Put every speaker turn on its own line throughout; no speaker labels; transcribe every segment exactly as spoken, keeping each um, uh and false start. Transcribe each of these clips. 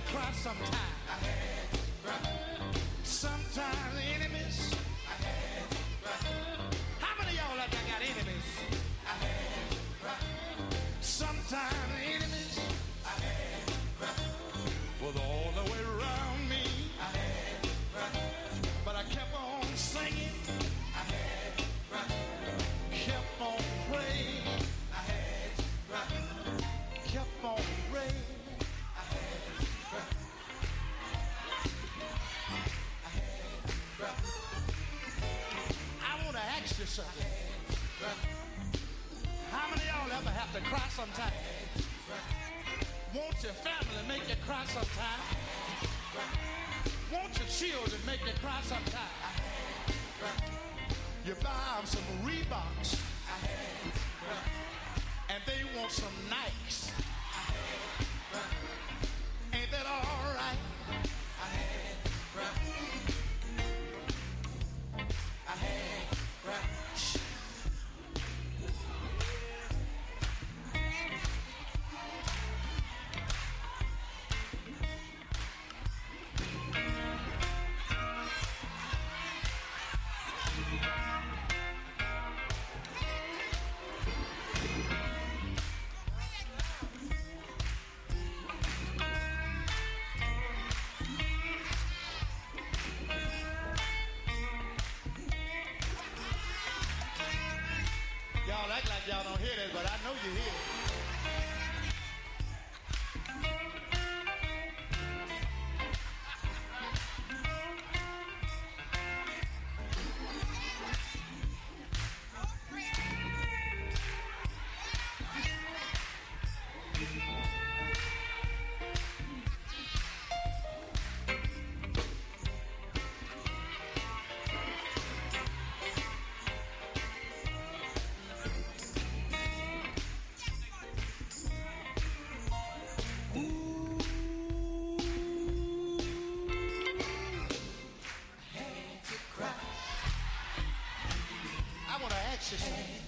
cry sometimes.
I had to cry.
Sometimes enemies.
I had to cry.
How many of y'all out there got enemies?
I had to cry.
Sometimes enemies.
I had to cry.
Was all the way around me.
I had to cry.
But I kept on singing.
I had to cry.
Kept on praying.
I had to cry.
Kept on praying.
I had to cry. I had to cry.
I want to ask you something. How many of y'all ever have to cry sometime? Won't your family make you cry sometime? Won't your children make you cry sometime? You buy them some Reeboks and they want some Nikes. Ain't that all right?
I had to cry. I had to cry.
Y'all act like y'all don't hear this, but I know you hear it. I want to ask you something.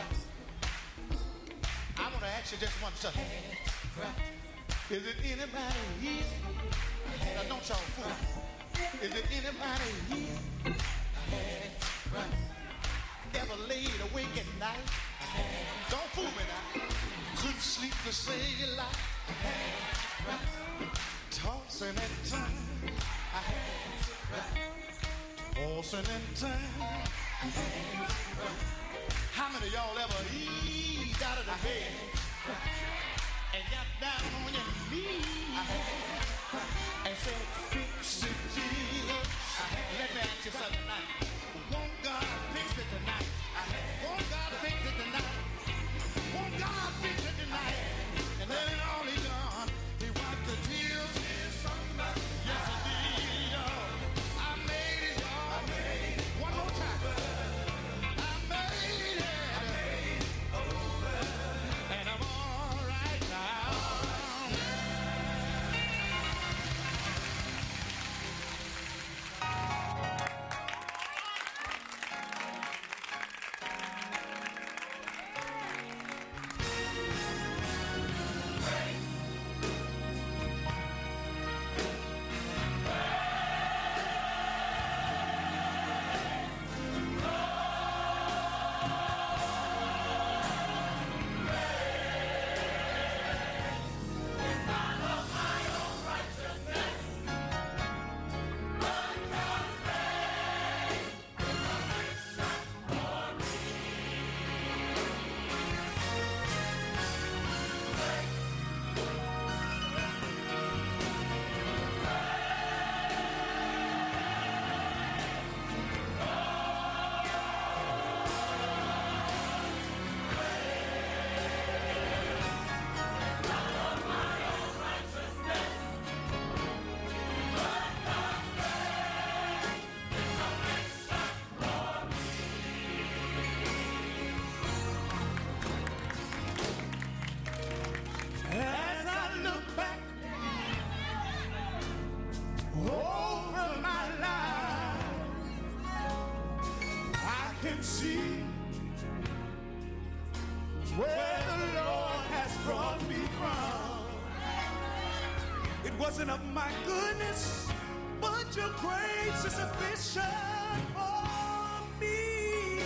I want to ask you just one something. Is it anybody here? Now don't y'all fool. Is it anybody here? Ever laid awake at night? Don't fool me now. Couldn't sleep to save your life. Tossing and turning. Tossing and turning. How many of y'all ever eased out of the bed and got down on your knees and said, fix it, Jesus? Let me ask you something tonight. Won't God fix it tonight? Won't God fix it tonight? Won't God fix it tonight? And then it all he done, he wiped the tears. Yes, he did, y'all. I made it, y'all. I made it. One more time. I made it. I made it over. And I'm all right now. wasn't of my goodness, but your grace is sufficient for me.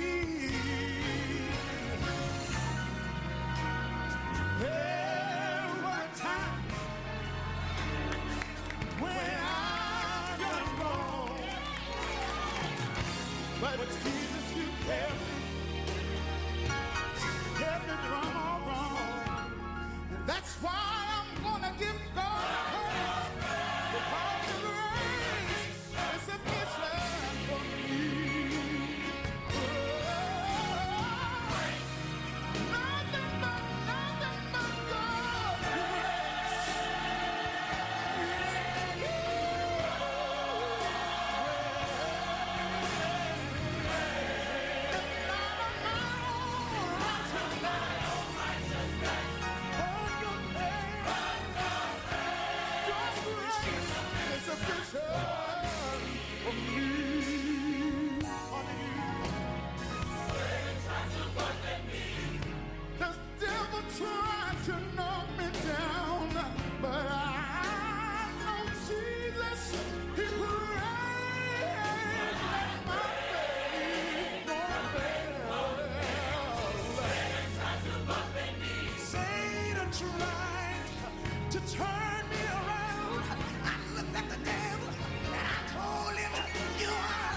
There were times when I've done wrong, but Jesus, you kept me, kept me from all wrong. And that's why I'm gonna give God praise, because the grace is sufficient for me. Oh, nothing but, nothing but God's grace. And not of my own righteousness, but your grace, God's grace is sufficient for me. The devil tried to knock me down, but I know Jesus, He prays that my faith won't fail. Satan tried to turn me around. I looked at the devil and I told him, you are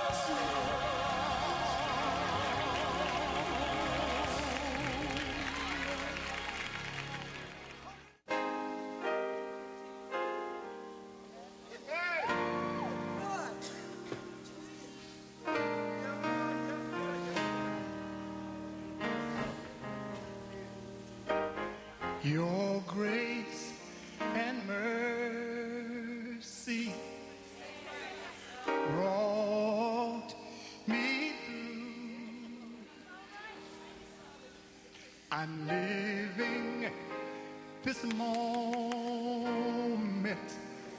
Your grace and mercy brought me through. I'm living this moment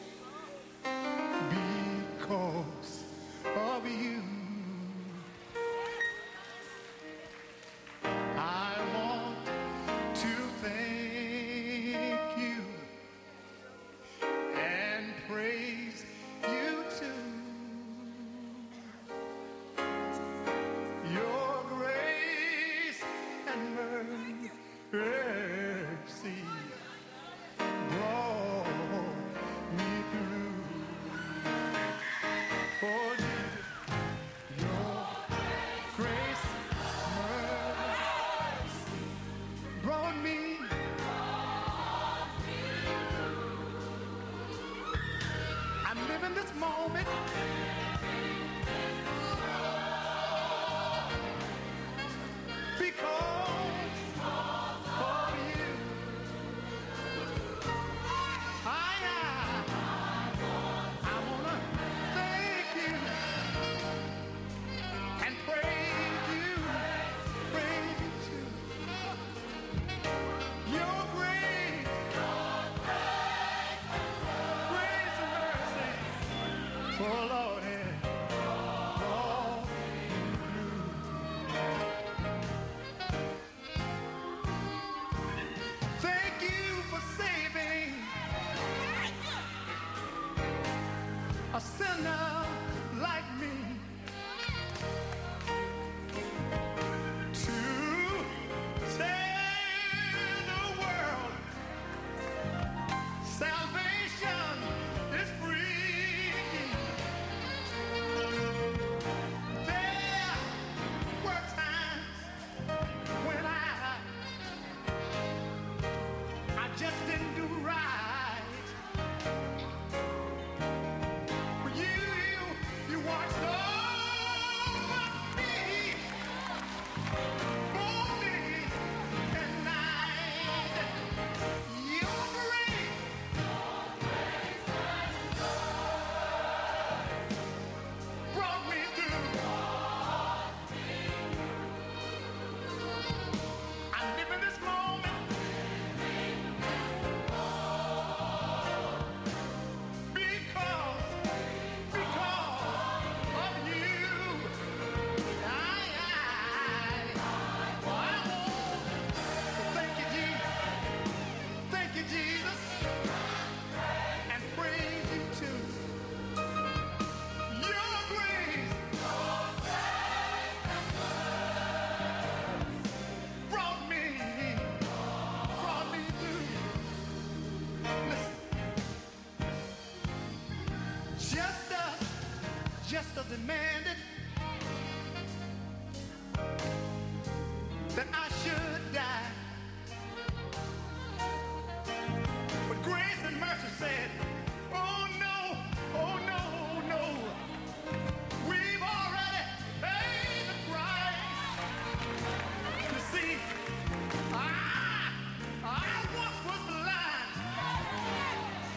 because of you. I want to thank you and praise you too. Your grace and mercy brought me through. Oh, Jesus, your grace, mercy brought me. I'm living this moment because of you. I, I wanna thank you and praise you, praise you too. Your grace, grace and mercy, oh Lord, yeah, brought me through. Thank you for saving a sinner like me to tell the world salvation is free. There were times when I I just didn't do right. But you, you, you watched over me, for me and night. Your grace brought me through. I'm living this moment because, because of you. I, I, I want to thank you, Jesus. Thank you, Jesus, and praise you too. Your grace brought me, brought me through. Listen, just as, just as demanded